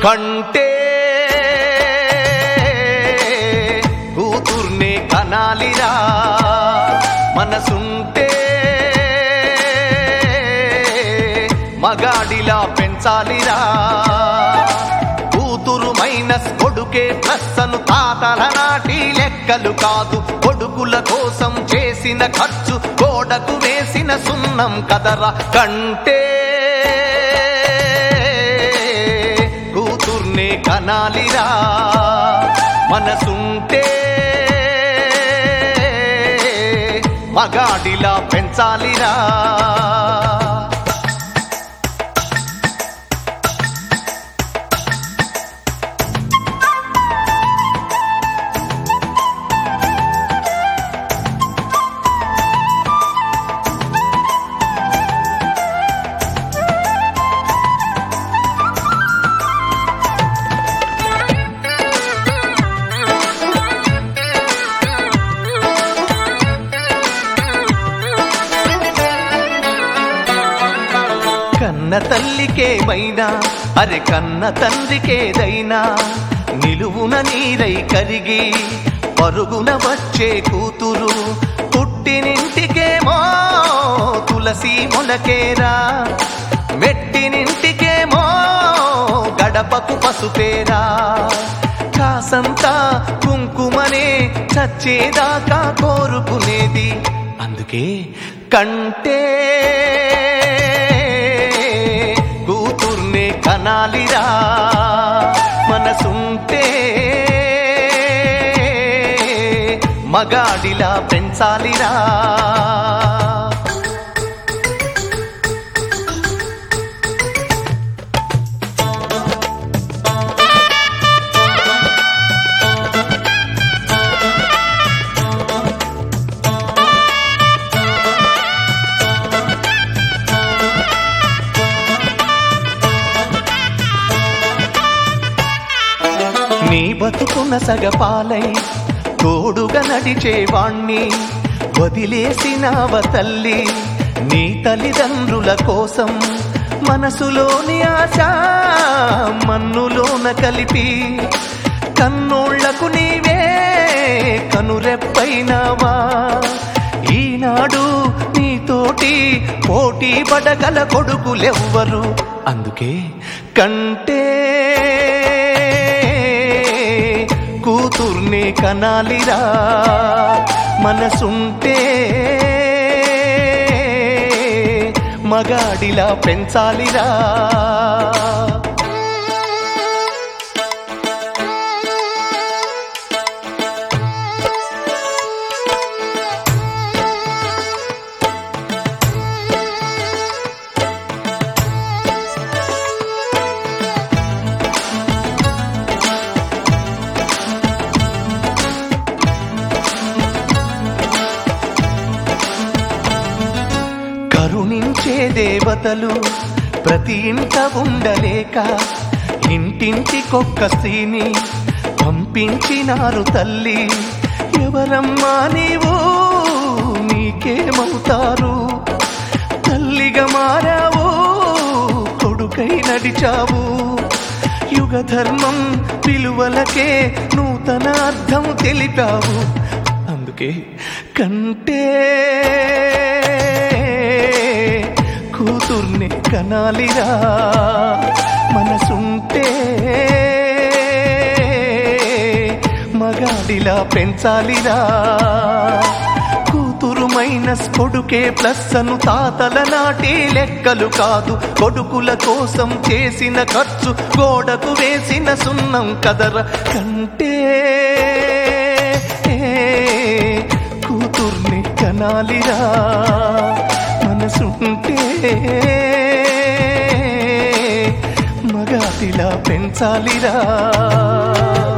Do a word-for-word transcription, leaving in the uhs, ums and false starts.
కంటే కూతుర్నే కనాలిరా మనసుంటే మగాడిలా పెంచాలిరా కూతురు మైనస్ కొడుకే ప్లస్ అను తాతల నాటి లెక్కలు కాదు కొడుకుల కోసం చేసిన ఖర్చు గోడకు వేసిన సున్నం కదరా కంటే కూతుర్నే కనాలిరా మనసుంటే మగాడిలా పెంచాలిరా కన్న తల్లికేమైనా అరే కన్న తండ్రికేదైనా నిలువున నీరై కరిగి పరుగున వచ్చే కూతురు పుట్టినింటికేమో తులసి మొలకేరా మెట్టినింటికేమో గడపకు పసుపేరా కాసంతా కుంకుమనే చచ్చేదాకా కోరుకునేది అందుకే కంటే కూతుర్నే కనాలిరా మనసుంటే మగాడిలా పెంచాలిరా నీ బతుకున్న సగపాలై తోడుగా నడిచేవాణ్ణి వదిలేసినావ తల్లి నీ తల్లిదండ్రుల కోసం మనసులోని ఆశ మన్నులోన కలిపి కన్నోళ్లకు నీవే కనురెప్పైనావా ఈనాడు నీతోటి పోటీ పడగల కొడుకులెవ్వరు అందుకే కంటే కూతుర్నే కనాలిరా మనసుంటే మగాడిలా పెంచాలిరా కరుణించే దేవతలు ప్రతి ఇంట ఉండలేక ఇంటింటికొక్క స్త్రీని పంపించినారు తల్లి ఎవరమ్మా నీవు నీకేమవుతారు తల్లిగా మారావు కొడుకై నడిచావు యుగ ధర్మం విలువలకే నూతన అర్థం తెలిపావు అందుకే కంటే కూతుర్ని కనాలిరా మనసుంటే మగాడిలా పెంచాలిరా కూతురు మైనస్ కొడుకే ప్లస్ అను తాతల నాటి లెక్కలు కాదు కొడుకుల కోసం చేసిన ఖర్చు గోడకు వేసిన సున్నం కదర కంటే కూతుర్ని కనాలిరా మనసుంటే మగాడిలా పెంచాలిరా